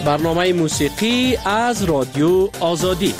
برنامه موسیقی از رادیو آزادی.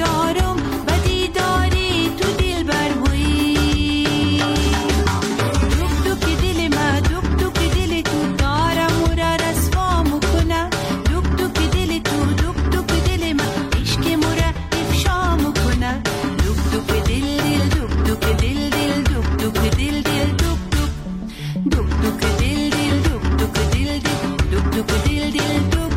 دارم بدی داری تو دل بربویی. دوک دوک دل ما دوک دوک دل تو دارم و را رسوا مکنه. دوک دوک دل تو دوک دوک دل ما عشق مرا افشا مکنه. دوک دوک دل دل دوک دوک دل دل دوک دوک دل دل دوک دوک دوک دوک دل دل دوک دوک دل دل دوک دوک دل دل دوک دوک دوک دوک دل.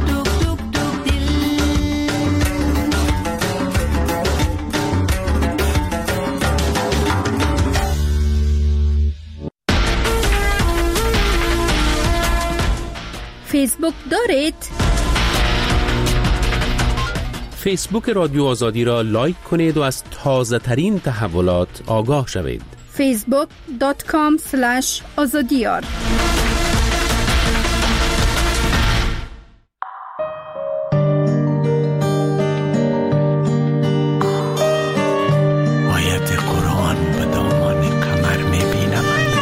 فیسبوک دارید؟ فیسبوک رادیو آزادی را لایک کنید و از تازه ترین تحولات آگاه شوید. facebook.com/azadiyar. آیت قرآن به دامان کمر میبینم.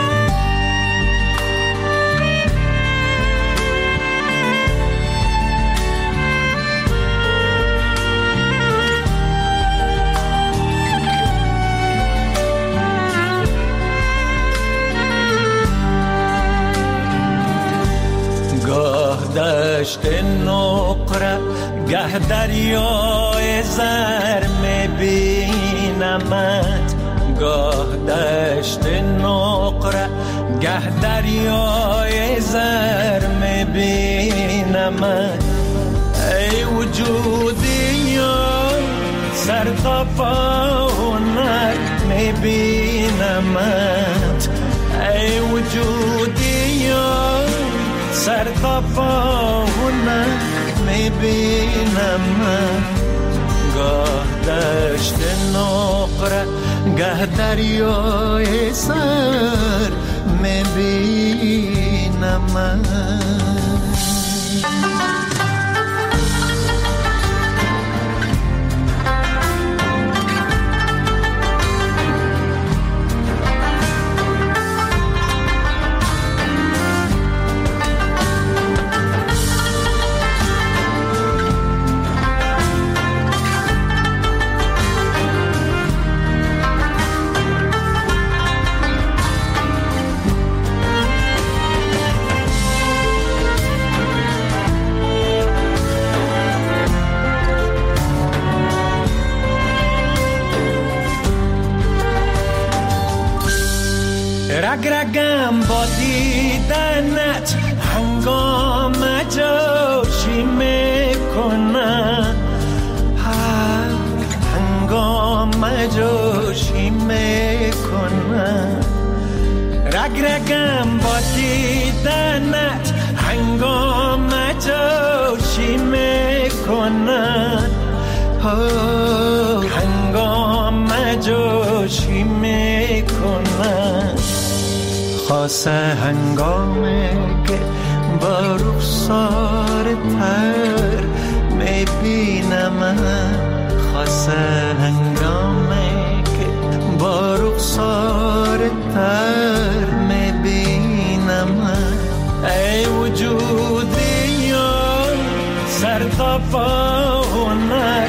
دشت نقره گه دریای زر میبینمت. گاه دشت نقره گه دریای زر میبینمت. ای وجودی یا سر تا پا هنر میبینمت. ای وجودی یا سر تا پاونه میبینم من. گاه دشت نقره گه دریای سر میبینم من. رگرگم با دیدنت هنگام جوشی میکنه. هنگام جوشی میکنه. رگرگم با دیدنت هنگام جوشی میکنه. هنگام جوشی میکنه. خاصه هنگامی که با رخسار تر میبینم. خاصه هنگامی که با رخسار تر میبینم. ای وجودی یا سر تا پا هنر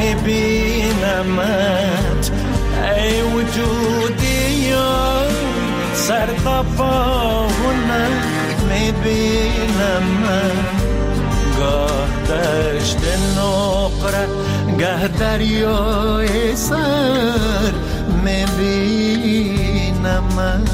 میبینمت. ای وجودی یا سر تا پاونه میبینم من. گاه دشت نقره گه دریای سر میبینم من.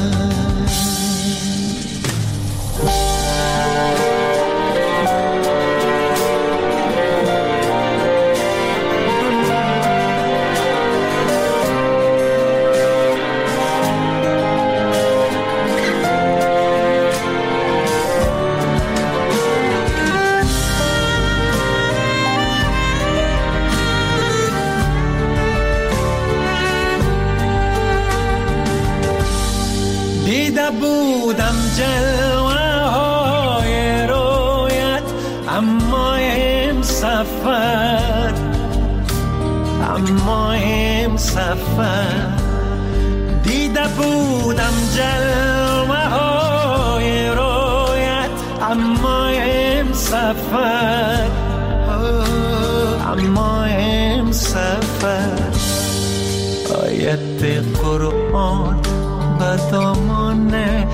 بودم جلوه های رویت اما امسفر دیده بودم جلوه های رویت اما امسفر سفر آیت قرآن به دامان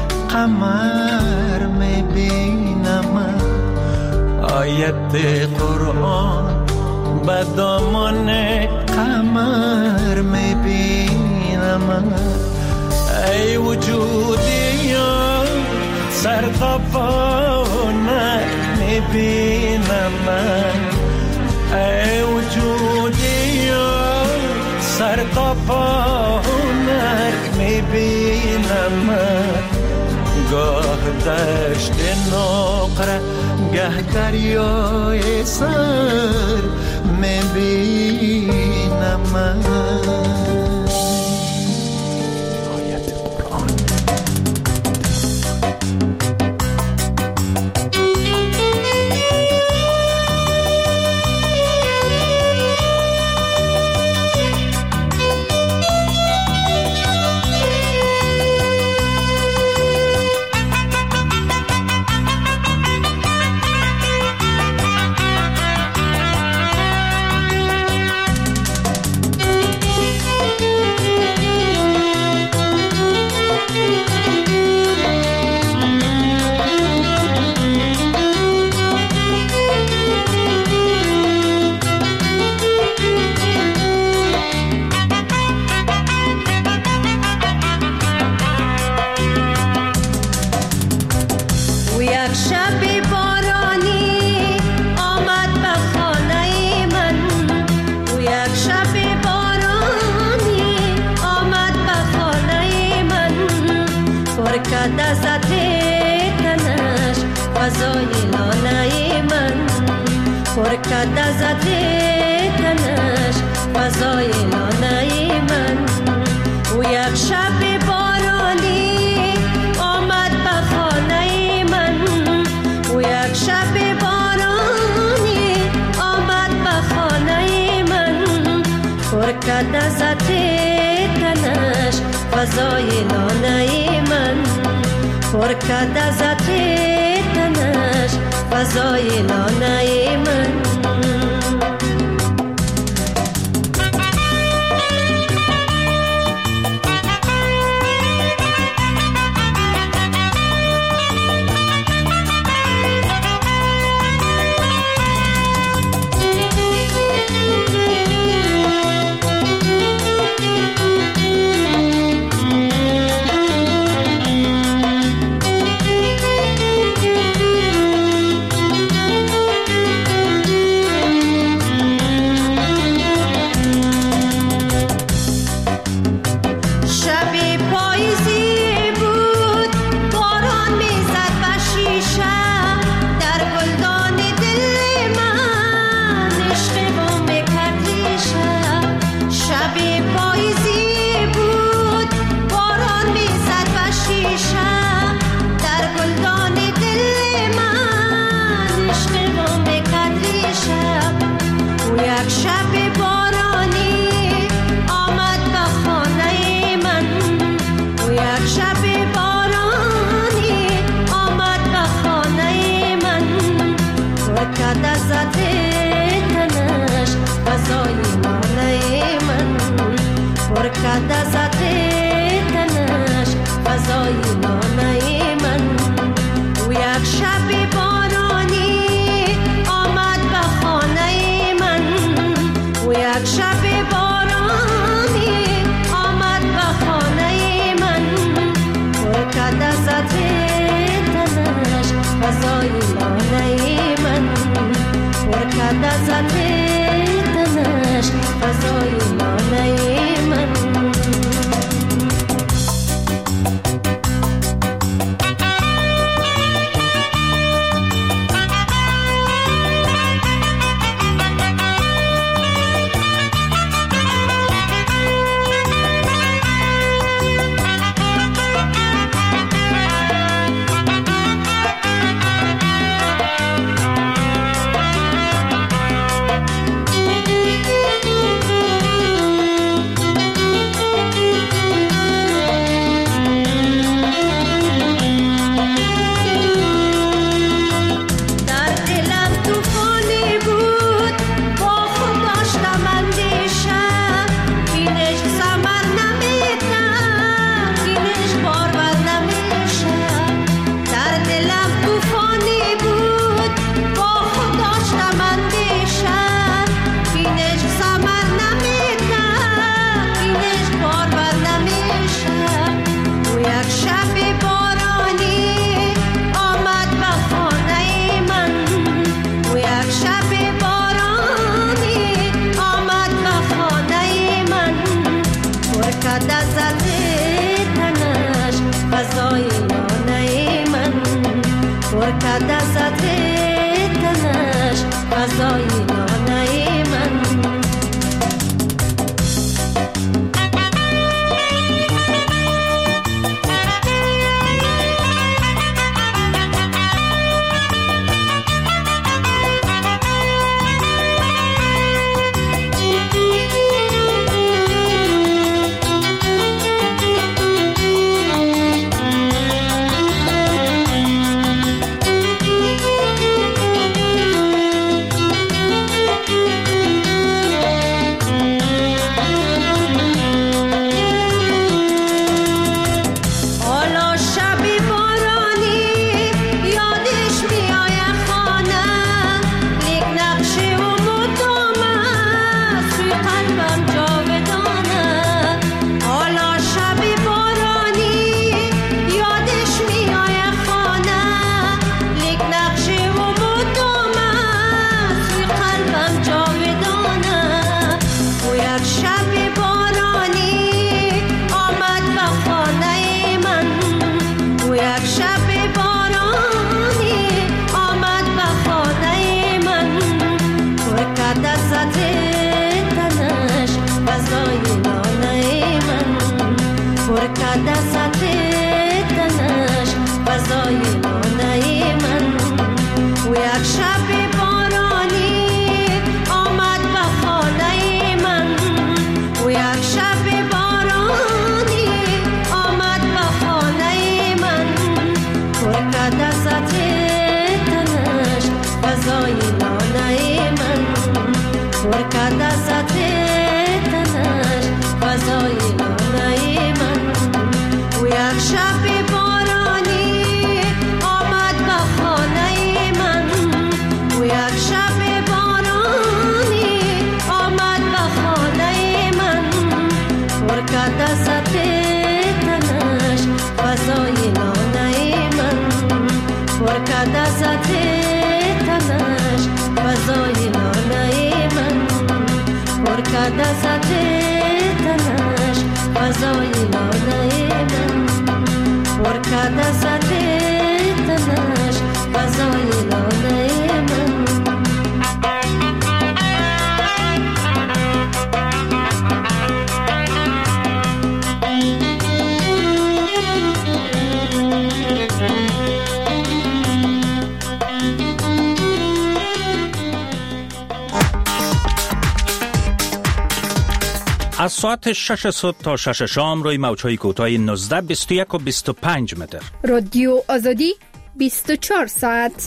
قمر میبینم آیت قرآن به دامان قمر میبینم ای وجودی سر تا پا میبینم ای وجودی سر تا پا میبینم گاه دشت نقره گه دریای سر میبینم فضای لانه من پر کرد از عطر تنش فضای لانه من فضای لانه من پر کرده ذات تنش فضای لانه من از ساعت 6 صبح تا 6 شام روی موج‌های کوتاه 19 21 و 25 متر. رادیو آزادی 24 ساعت.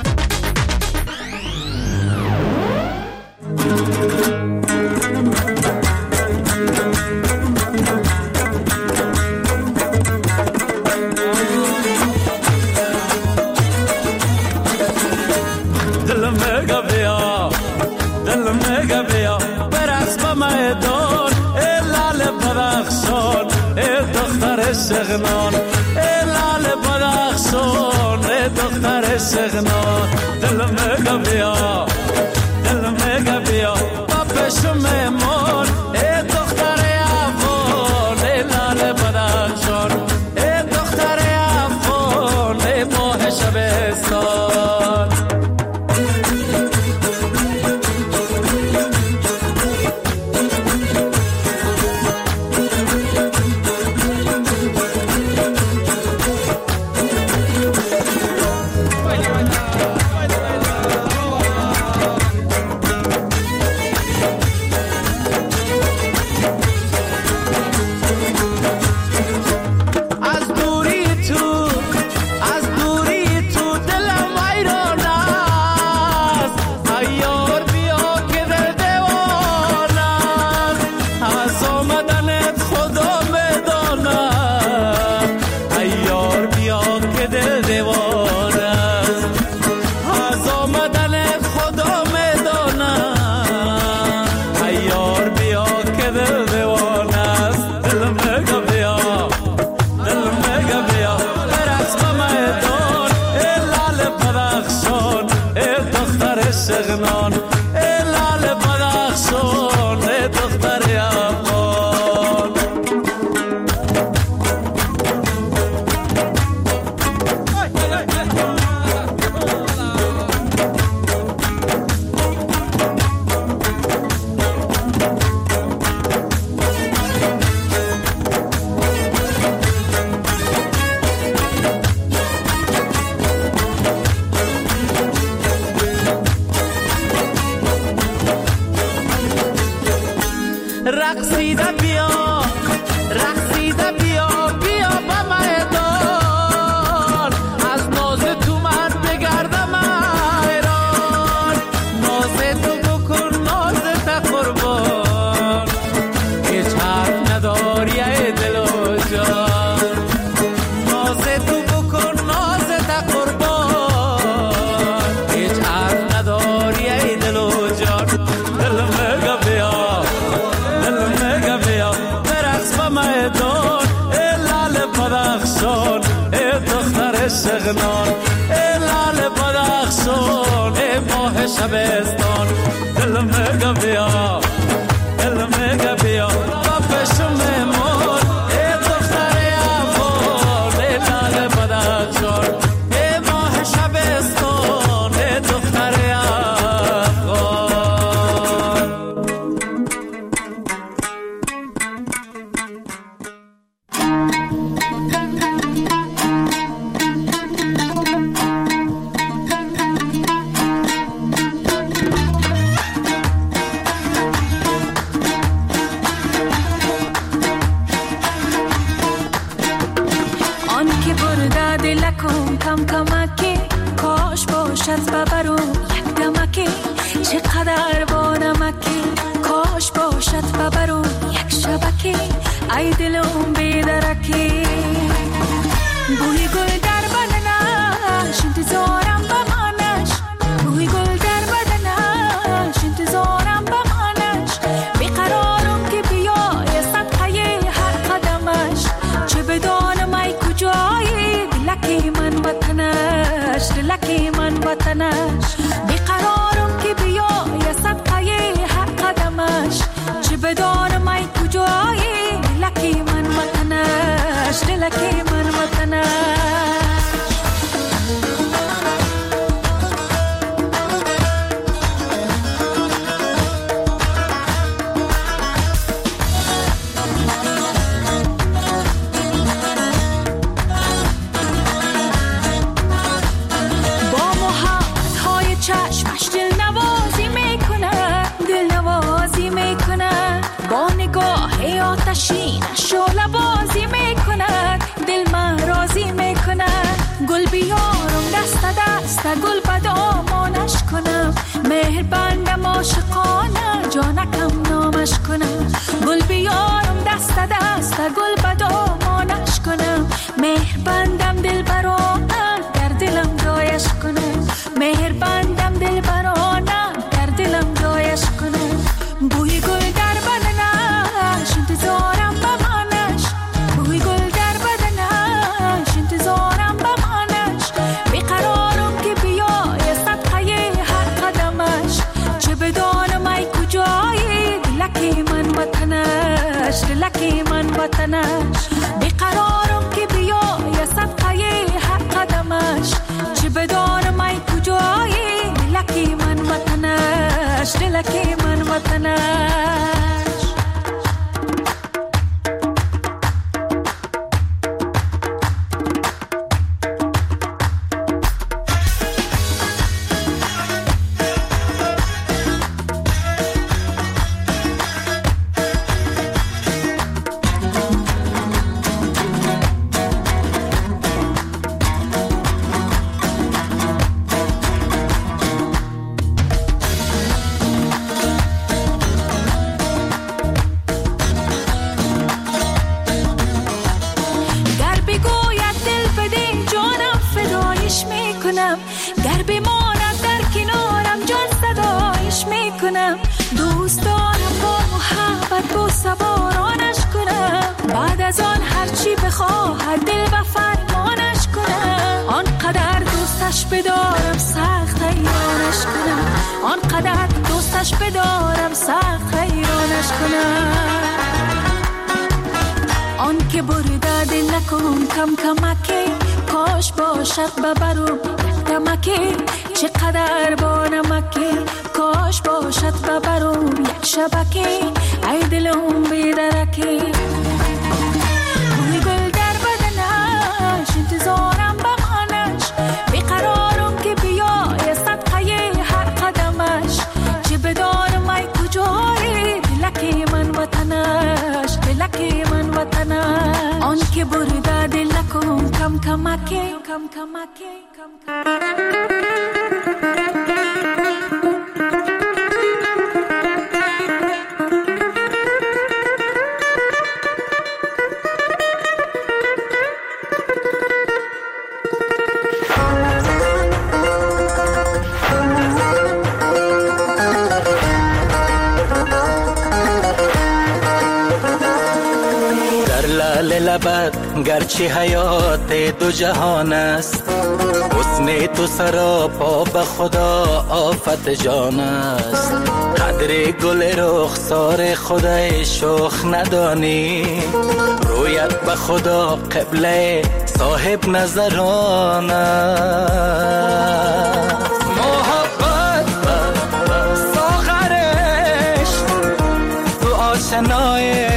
سغنان لال بدخشان دختر سغنان دلم گبیا بابشم مون دختر افغان لال بدخشان دختر افغان ماه شبستان سغنان لال بدخشان دختر افغان رقصیده بیا به میدان از ناز تو من بگردم ایران ناز تو بکن ناز تا قربان هیچ حرف نداری ای دل و جان ناز تو بکن ناز تا قربان هیچ حرف نداری ای دل و جان دلم بیا برقص با میدان لال بدخشان دختر سغنان لال بدخشان ماه شبستان دلم بیا بابشم مون دختر افغان لال بدخشان ماه شبستان دختر افغان کم کمکی کاش باشد ببرو یک دمکی چقدر با نمکی کاش باشد ببرو یک شبکی ای دلم بیدرکی بوی گل در بدنش انتظارم بمانش بوی گل در بدنش انتظارم بمانش بیقرارم که بیای صدقه هر قدمش چه بدانم ای کجایی دلکی من وطنش بیقرارم که بیای صدقه هر قدمش چه بدانم ای کجایی لکی من آتشین شعله بازی میکند، دل من راضی میکند. گل بیارم دست دست گل به دامانش کنم، مهر بندم عاشقانه جانکم نامش کنم. گل بیارم دست دست گل به دامانش کنم، مهر بندم دل برانه در دلم جایش کنم. مهر بندم دل برانه در دلم جایش کنم. بوی گل در بدنش انتظارم بمانش، بوی گل در بدنش انتظارم بمانش. بیقرارم که بیای صدقه هر قدمش، چه بدانم ای کجایی دلکی من وطنش، دلکی من وطنش. بیقرارم که بیای صدقه هر قدمش، چه بدانم ای کجایی دلکی من وطنش، دلکی من وطنش. گر بماند در کنارم جان صدایش میکنم. دوست دارم با محبت با سوارانش کنم، بعد از آن هرچی بخواهد دل و فرمانش کنم. آنقدر دوستش بدارم سخت حیرانش کنم، آنقدر دوستش بدارم سخت حیرانش کنم. آن که برده دل نکن کم کمکی، کاش باشد ببرم دمکی. چقدر با نمکی، کاش باشد ببرم یک شبکی. ای دلم بیدرکی، بوی گل در بدنش انتظارم بمانش. بیقرارم که بیای صدقه هر قدمش، چه بدانم ای کجایی دلکی من وطنش، دلکی من وطنش. آن که برده دل نکن کم کمکی، کم کمکی، کم کمکی. لبت گرچه حیات دو جهان است، حسن تو سراپا به خدا آفت جان است. قدر گل رخسار خدای شوخ ندانی، رویت به خدا قبله صاحب نظران است. محبت ساغرش تو آشنای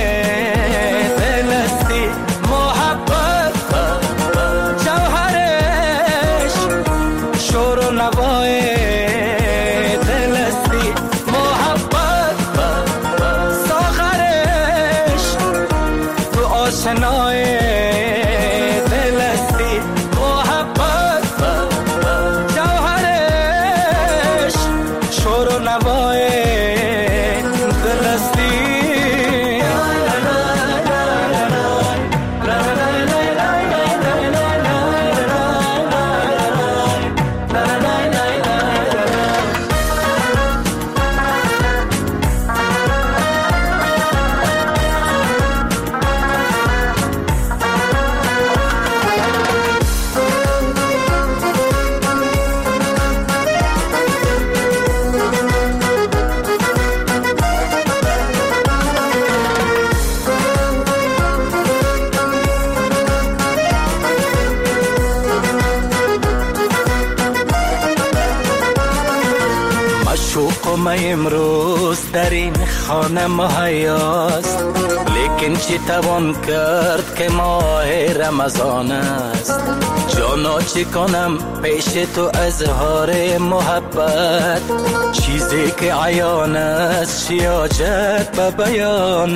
امروز در این خانه مهیاست، لیکن این چی توان کرد که ماه رمضان است؟ جانا چی کنم پیش تو اظهار محبت؟ چیزی که عیان است شیاجت به بیان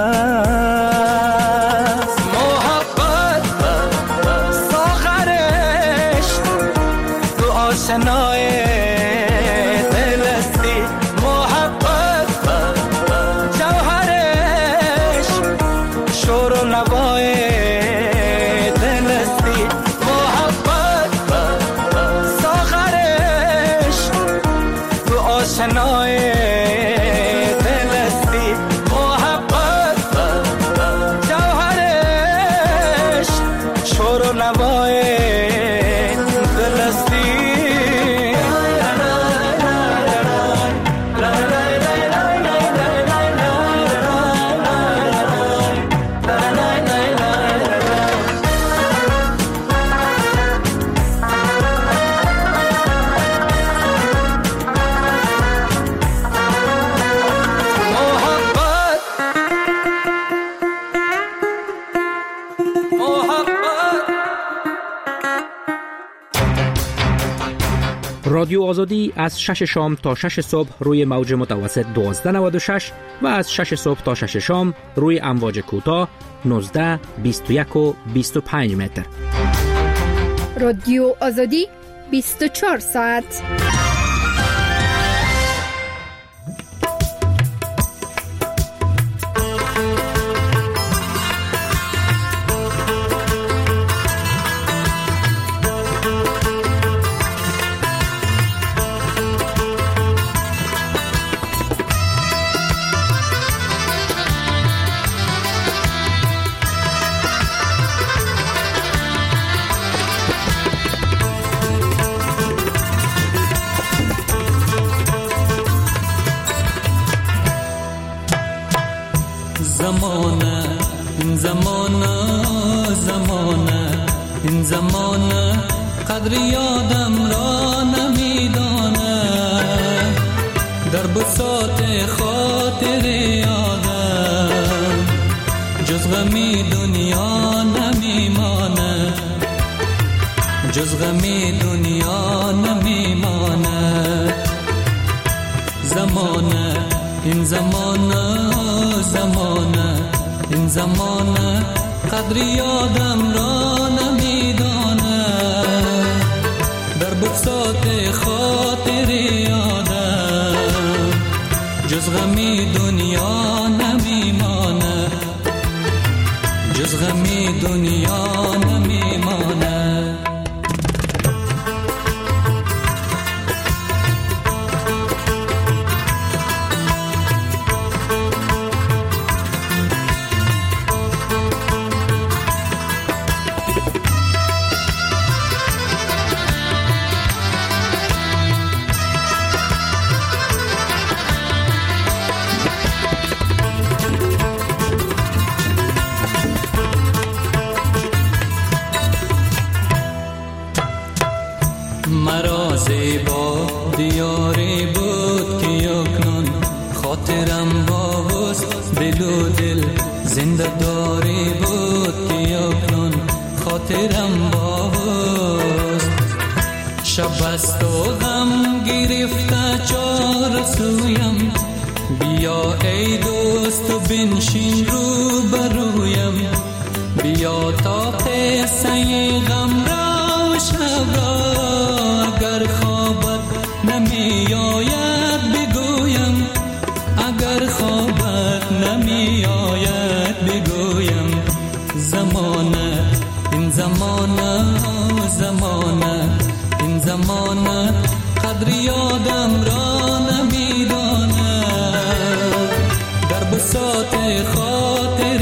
است. محبت ساخرش تو آشنای دل استی. محبت جوهرش شور و نوای دل استی. محبت ساخرش تو آشنای دل استی. محبت جوهرش شور و نوای دل استی. رادیو آزادی از 6 شام تا 6 صبح روی موج متوسط 1296 و از 6 صبح تا 6 شام روی امواج کوتاه 19، 21 و 25 متر. رادیو آزادی 24 ساعت. این زمانه قدر یادم را نمیدانه، در بساط خاطر یادم جز غمی دنیا نمیمانه، جز غمی دنیا نمیمانه. زمانه این زمانه این زمانه قدر یادم را نمیدانه، در بساط خاطر یادم جز غمی دنیا نمیمانه، جز غمی دنیا نمیمانه. مرا زیبا دیاری بود که یکنون خاطرم باست، دل و دل زنده داری بود که یکنون خاطرم باست. شب است و غم گرفته چار سویم، بیا ای دوست و بنشین رو برویم، بیا تا قصه غم را و شب را اگر خوابت نمی آید بگویم، اگر خوابت نمی آید بگویم. زمانه این زمانه این زمانه قدر یادم را نمیدانه، در بساط خاطر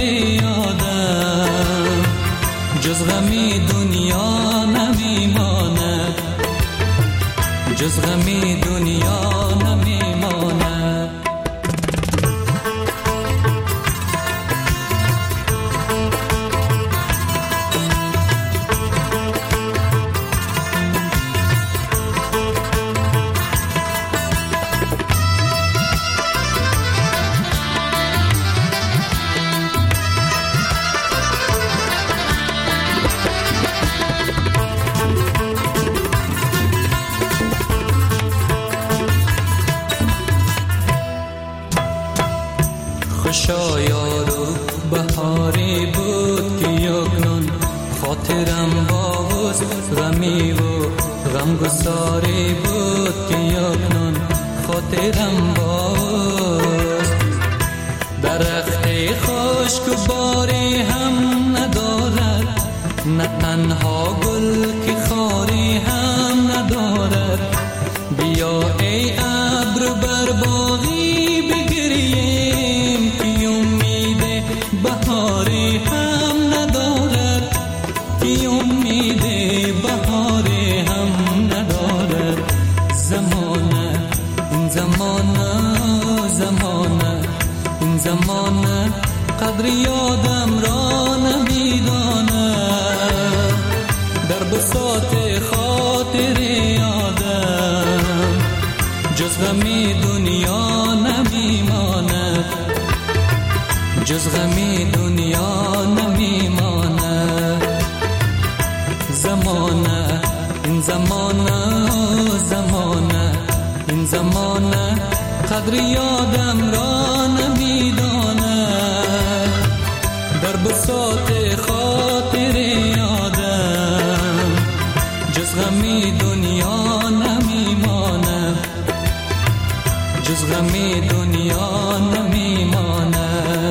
یادم جز غمی دنیا نمیمانه، جز غمی دنیا نمیمانه. یارو بهاری بود که یکنون خاطرم باز غمی و غمگساری بود که یکنون خاطرم باز. درخت خشک و باری هم ندارد، نه تنها گل که خاری هم ندارد. بیا ای ابر بر باغی بگریم که امید بهاری هم ندارد، که امید بهاری هم ندارد. زمانه این زمانه زمانه این زمانه قدر یادم را نمیدانه. در بساط خاطر یادم جز غمی دنیا نمیماند، جز غمی دنیا نمیماند. زمانه این زمانه زمانه این زمانه قدر یادم را نمیدانه. در بساط خاطر یادم جز غمی دنیا نمیمانه، جز غمی دنیا نمیمانه،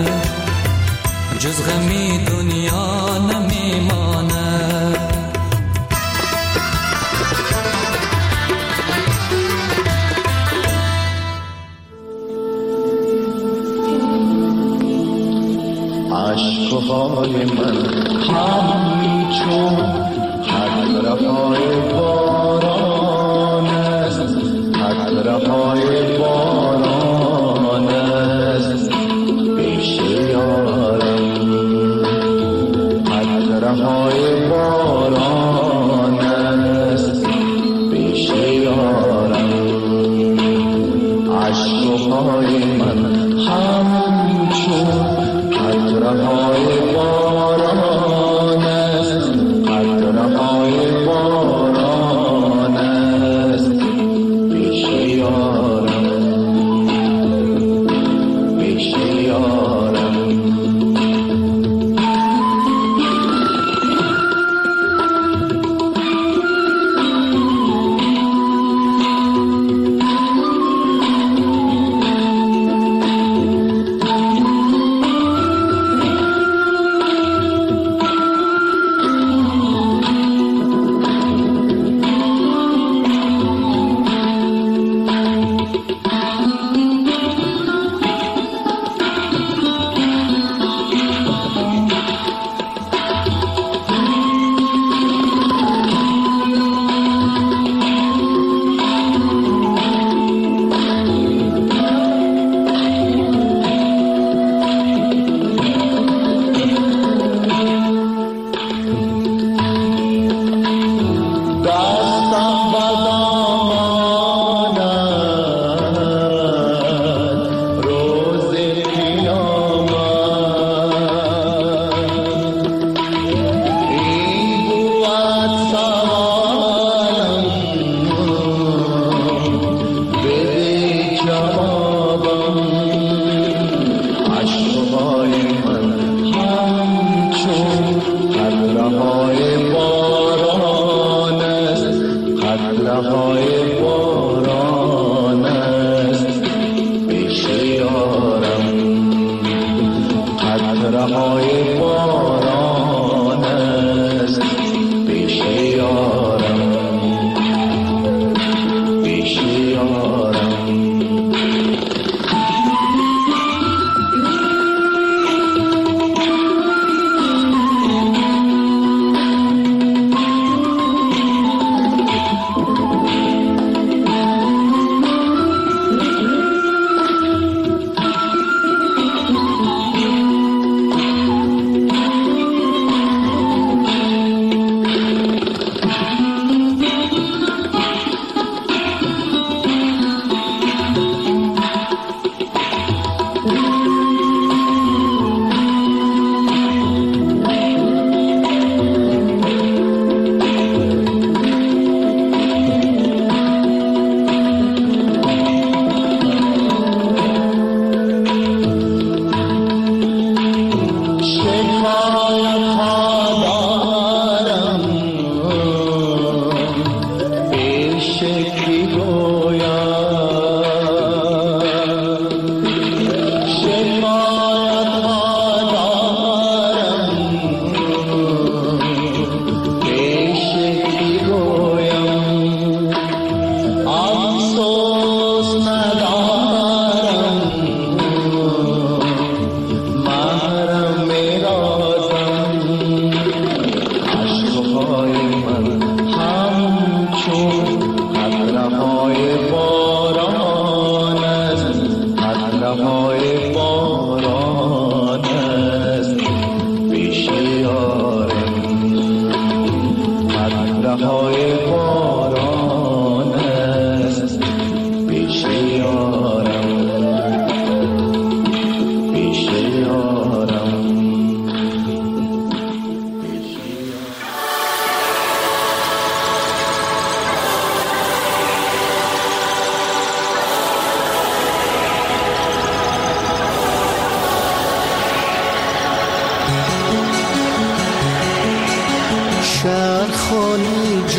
جز غمی دنیا نمیمانه. عشقهای من همچون قطره‌های باران است، قطره‌های باران است پیش یارم. قطره‌های باران است پیش یارم. عشقهای من همچون قطره‌های باران است، قطره‌های باران است پیش یارم، پیش یارم.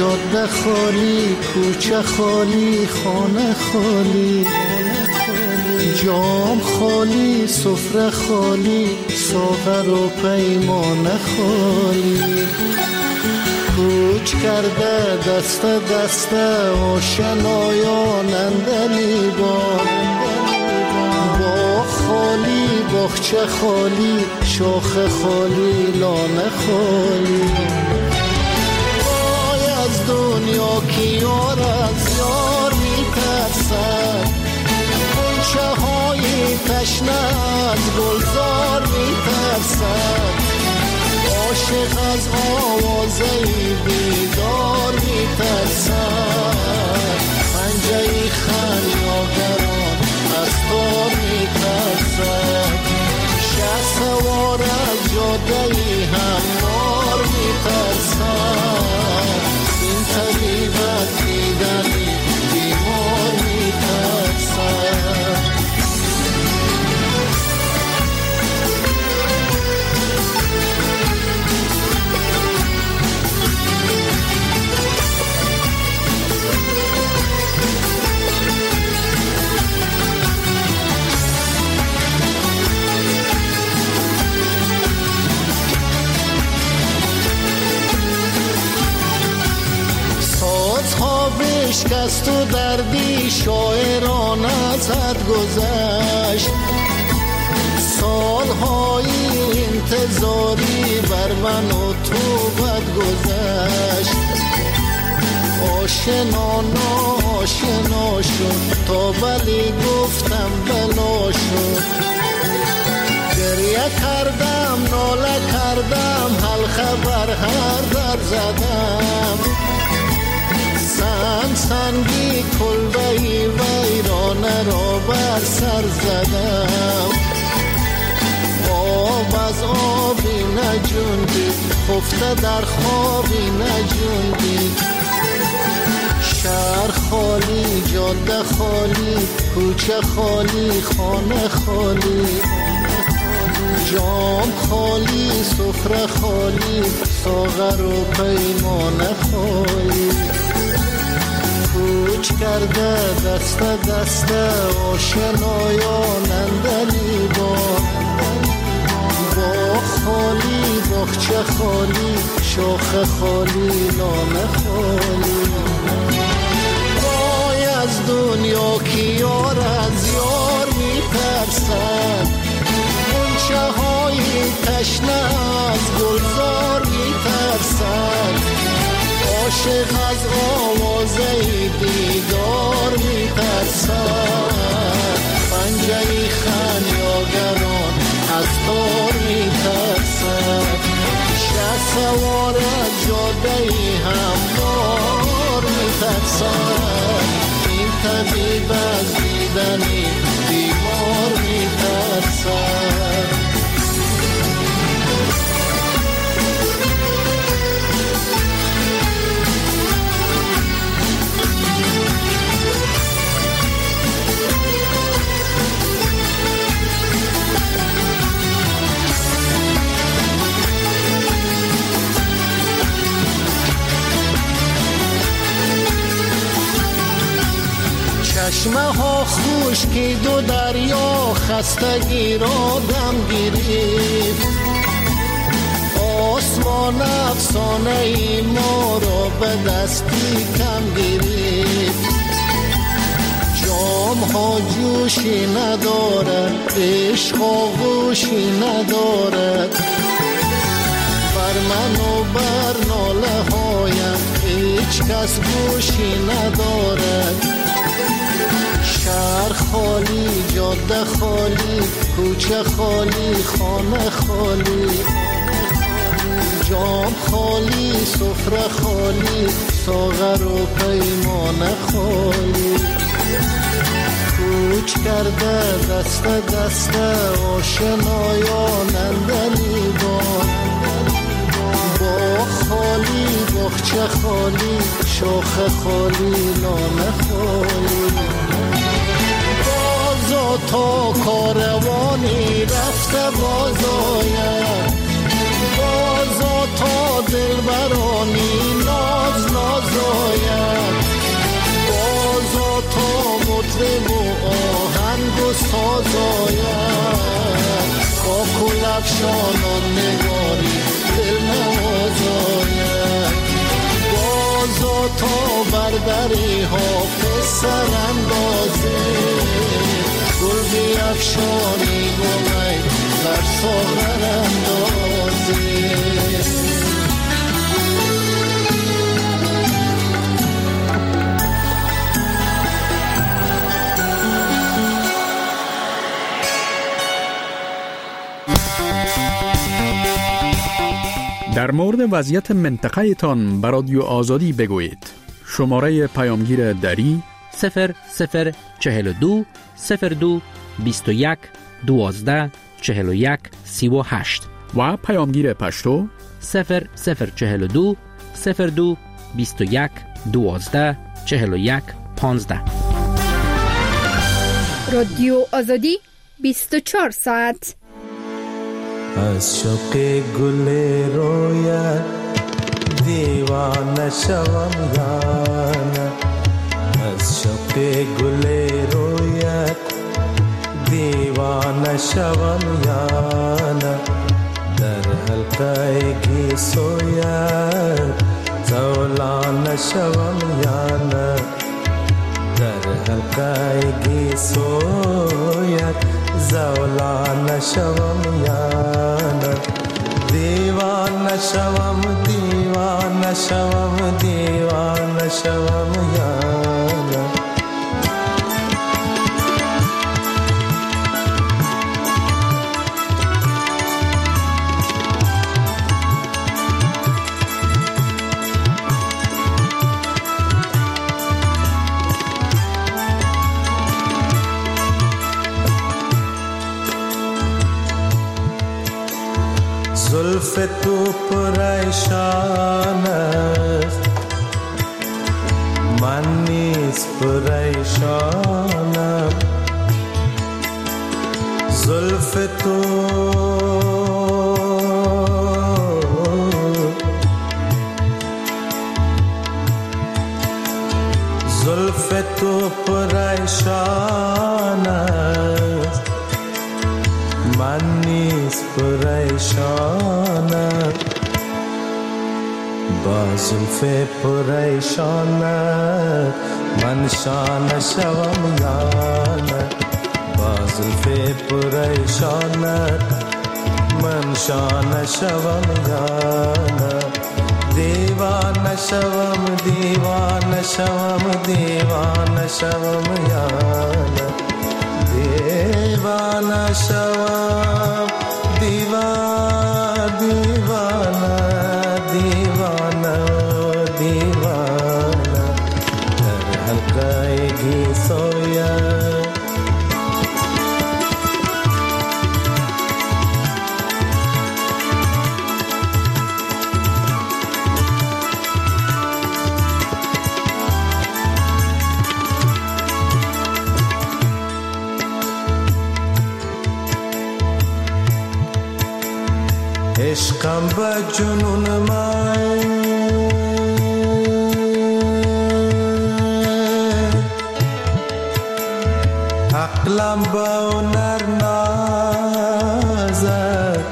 جاده خالی، کوچه خالی، خانه خالی، جام خالی، سفره خالی، ساغر و پیمانه خالی. کوچ کرده دست دست آشنایان اندلی با خالی، باغچه خالی، شاخ خالی، لانه خالی. وای از دنیا که یار از یار میترسد، غنچه های تشنه از گلزار میترسد، عاشق از آوازه بیدار میترسد، پنجه خمیازگران از تار میترسد، شه سوار از جاده هموار میترسد، این طبیب از دیدنی بیمار میترسد. بشکست و دردی شاعران از حد گذشت، سالهای انتظاری بر من و تو بد گذشت، آشنا ناشنا شد تا بلی گفتم بلا شد، گریه کردم ناله کردم حلقه بر هر در زدم، سنگی کلبهی ویرانه را بر سر زدم، آب از آبی نجوندید خفته در خوابی نجوندید، شهر خالی، جاده خالی، کوچه خالی، خانه خالی، جام خالی، سفره خالی، ساغر و پیمانه خالی. کوچ کرده دست دست آشنایان اندلی با خالی، باغچه خالی، شاخ خالی، لانه خالی. وای از دنیا که یار از یار میترسد، غنچه های تشنه از گلزار میترسد، عاشق از آوازه دیدار میترسد، پنجه خمیازگران از تار میترسد، شه سوار از جاده هموار میترسد، این طبیب از دیدنی بیمار میترسد. چشمه ها خشکی دو دریا خستگی را دم گرفت، آسمان افسانه ای ما را به دستی کم گرفت، جام ها جوشی ندارد، عشق ها گوشی ندارد، بر من و بر ناله هایم هیچ کس گوشی ندارد، شهر خالی، جاده خالی، کوچه خالی، خانه خالی، جام خالی، سفره خالی، ساغر و پیمانه خالی. کوچ کرده دست دست آشنایان اندلی با خالی، باغچه خالی، شاخ خالی، لانه خالی. بازا تا کاروانی رفته بازاید، بازا تا دلبرانی ناز ناز افشانان نگاری دل نوازاید بازا تا بردری حافظ سراندازه گل بی افشانی گلی در ساغر اندازه در مورد وضعیت منطقه تان به رادیو آزادی بگویید. شماره پیامگیر دری 0042 02 21 12 41 38 و پیامگیر پشتو 0042 02 21 12 41 15. رادیو آزادی 24 ساعت. از شوق گل رویت دیوانه شوم یانه از شوق گل رویت دیوانه شوم یانه در حلقه گیسویت زولانه شوم یانه در حلقه گیسویت زولانه شوم یانه دیوانه شوم دیوانه شوم دیوانه شوم یانه زلف تو پریشان است من نیز پریشانم زلف تو زلف تو پریشان است من نیز پریشانم با زلف پریشانت من شانه شوم یانه با زلف پریشانت من شانه شوم یانه دیوانه شوم دیوانه شوم دیوانه شوم یانه دیوانه شوم دیوانه دیوانه دیوانه دیوانه در حلقه گیسویت عشقم به جنون من عقلم به هنر نازد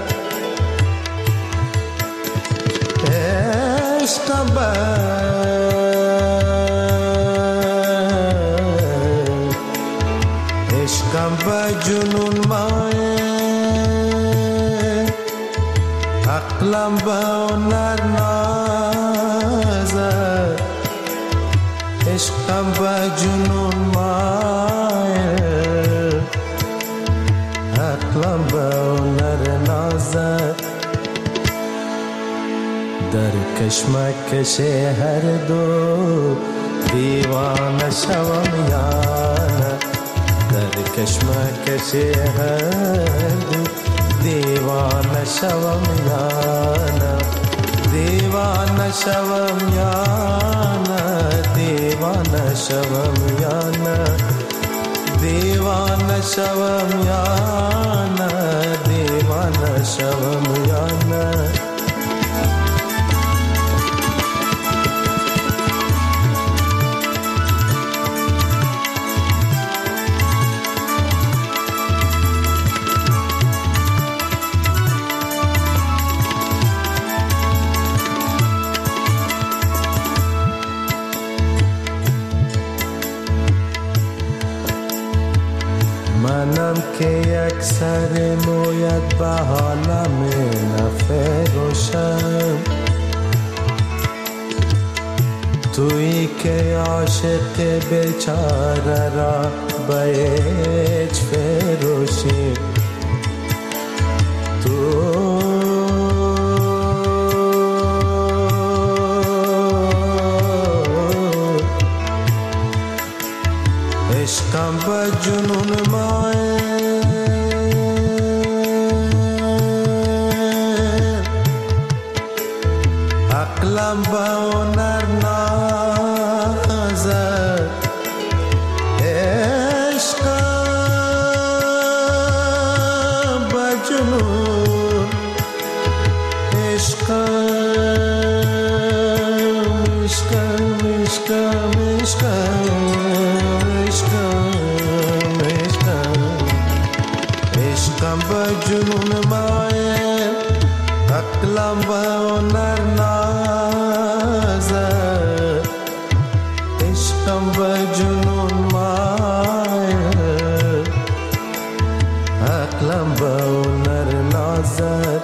عشقم به عشقم به جنون من عقلم به هنر نازد عشقم به جنون مایل عقلم به هنر نازد در کشمکش هر دو دیوانه شوم یانه در کشمکش هر دو دیوانه شوم یانه دیوانه شوم یانه دیوانه شوم یانه دیوانه شوم یانه دیوانه شوم یانه به عالم نفروشم، تویی که عاشق بیچاره را به هیچ فروشی. عشقم به جنون ماه، عقلم به هنر نازد، عشقم به جنون، عشقم عشقم عشقم عشقم به جنون مایه، عقلم به هنر نازد، عشقم به جنون مایه، عقلم به هنر نازد.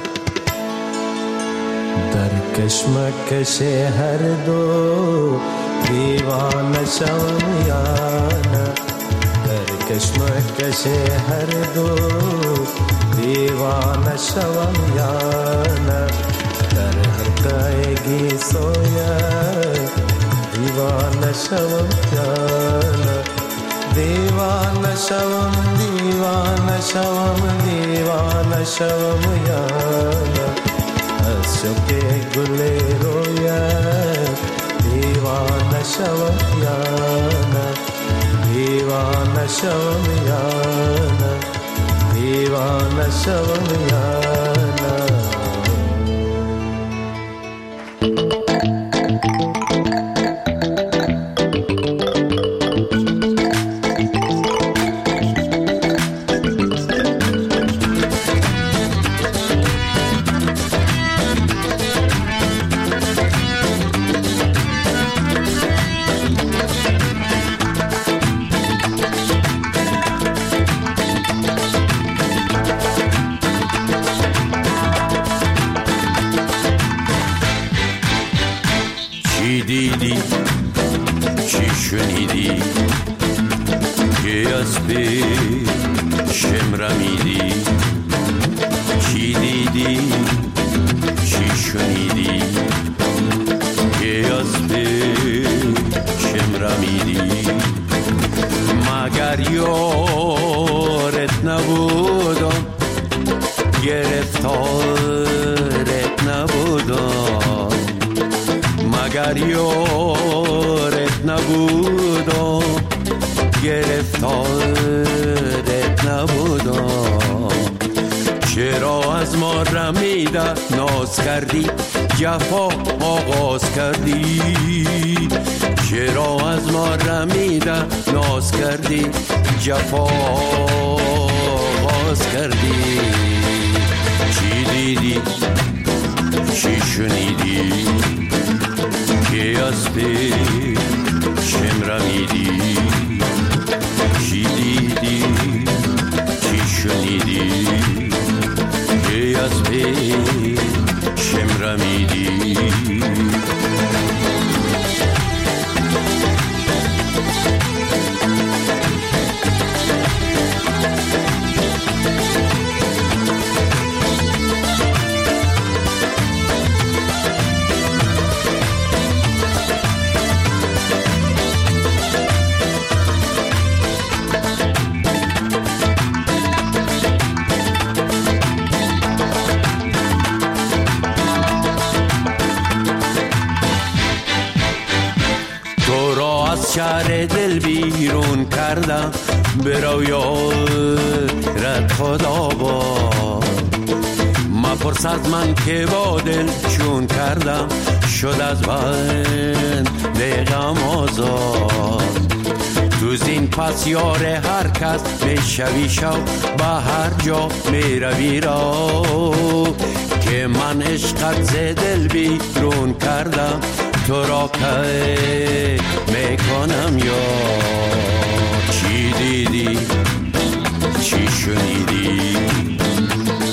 در کشمکش هر دو دیوانه شوم یا نه، در کشمکش هر دو دیوانه شوم یا نه، در حقایقی سویه دیوانه شوم یا نه، دیوانه شوم دیوانه شوم دیوانه شوم یا نه، از شوق گل رویه دیوانه شوم یا نه، دیوانه شوم یا نه، دیوانه شوم یا نه. دیدی چی شنیدی که از پیشم رمیدی، چی دیدی چی شنیدی که از پیشم رمیدی، مگر یارت نبودم گرفتارت نبودم، مگر یارت نبودم گرفتارت نبودم، چرا از ما رمیده ناز کردی جفا آغاز کردی، چرا از ما رمیده ناز کردی جفا آغاز کردی، چی دیدی چی شنیدی که از پیشم رمیدی، چی دیدی چی شنیدی که از پیشم رمیدی. شهر دل بیرون کردم برو یارت خدا با، مپرس از من که با دل چون کردم شد از بند غم آزاد، تو زین پس یار هر کس میشوی شو به هر جا میروی را، که من عشقت ز دل بیرون کردم تو را که میکنم یا، چی دیدی چی شنیدی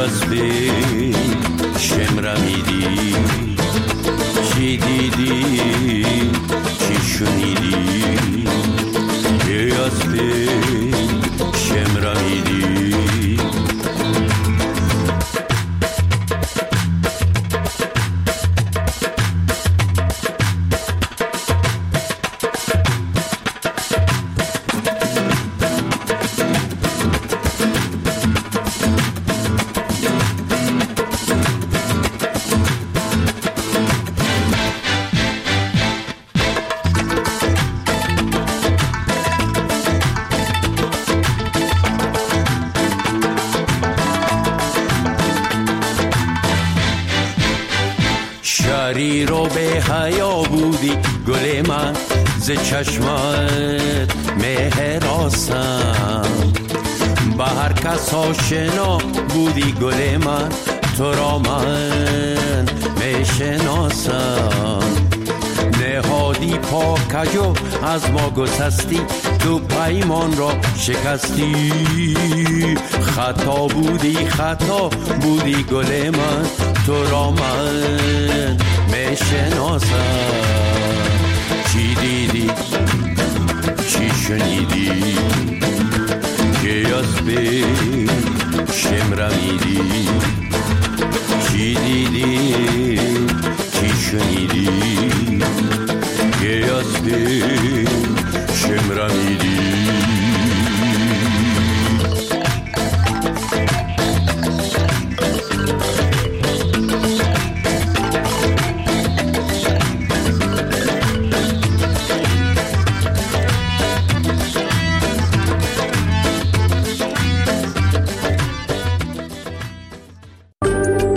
از بی شمرمیدی چی دیدی چی شنیدی که از بی شمرمیدی شری رو به حیا بودی گل من ز چشمت مهراسم به هر کس آشنا بودی گل من تو را من میشناسم نهادی پاکجو از ما گسستی تو پیمان را شکستی خطا بودی گل من تو را من میشناسم چی دیدی چی شنیدی که از بی شمرمیدی